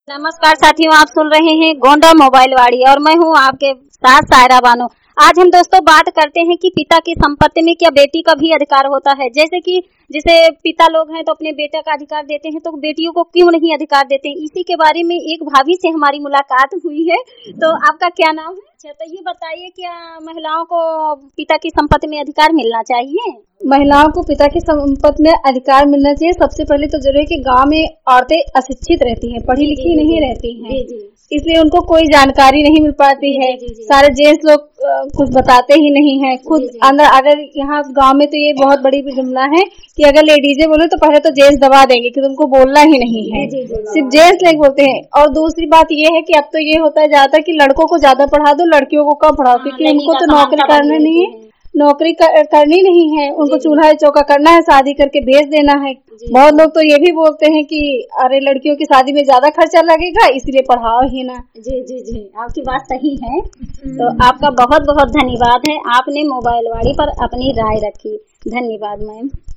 नमस्कार साथियों, आप सुन रहे हैं गोंडा मोबाइल वाड़ी और मैं हूं आपके साथ सायरा बानो। आज हम दोस्तों बात करते हैं कि पिता की संपत्ति में क्या बेटी का भी अधिकार होता है। जैसे पिता लोग हैं तो अपने बेटे का अधिकार देते हैं, तो बेटियों को क्यों नहीं अधिकार देते हैं। इसी के बारे में एक भाभी से हमारी मुलाकात हुई है। तो आपका क्या नाम है? अच्छा, तो ये बताइए, क्या महिलाओं को पिता की संपत्ति में अधिकार मिलना चाहिए? महिलाओं को पिता की संपत्ति में अधिकार मिलना चाहिए। सबसे पहले तो जरूरी है कि गांव में औरतें अशिक्षित रहती हैं, पढ़ी लिखी नहीं रहती हैं, इसलिए उनको कोई जानकारी नहीं मिल पाती है। सारे जेंट्स लोग कुछ बताते ही नहीं है खुद अंदर। अगर यहाँ गांव में तो ये बहुत बड़ी जुमला है कि अगर लेडीजें बोले तो पहले तो जेंट्स दबा देंगे कि तुमको बोलना ही नहीं है, सिर्फ जेंट्स लोग बोलते हैं। और दूसरी बात ये है कि अब तो ये होता है ज्यादा कि लड़कों को ज्यादा पढ़ा दो, लड़कियों को कम पढ़ाओ, क्योंकि उनको तो नौकरी करना नहीं है, नौकरी करनी नहीं है, उनको चूल्हा चौका करना है, शादी करके भेज देना है। बहुत लोग तो ये भी बोलते हैं कि अरे लड़कियों की शादी में ज्यादा खर्चा लगेगा इसलिए पढ़ाओ ही ना। जी, आपकी बात सही है। तो आपका बहुत बहुत धन्यवाद है, आपने मोबाइल वाड़ी पर अपनी राय रखी। धन्यवाद मैम।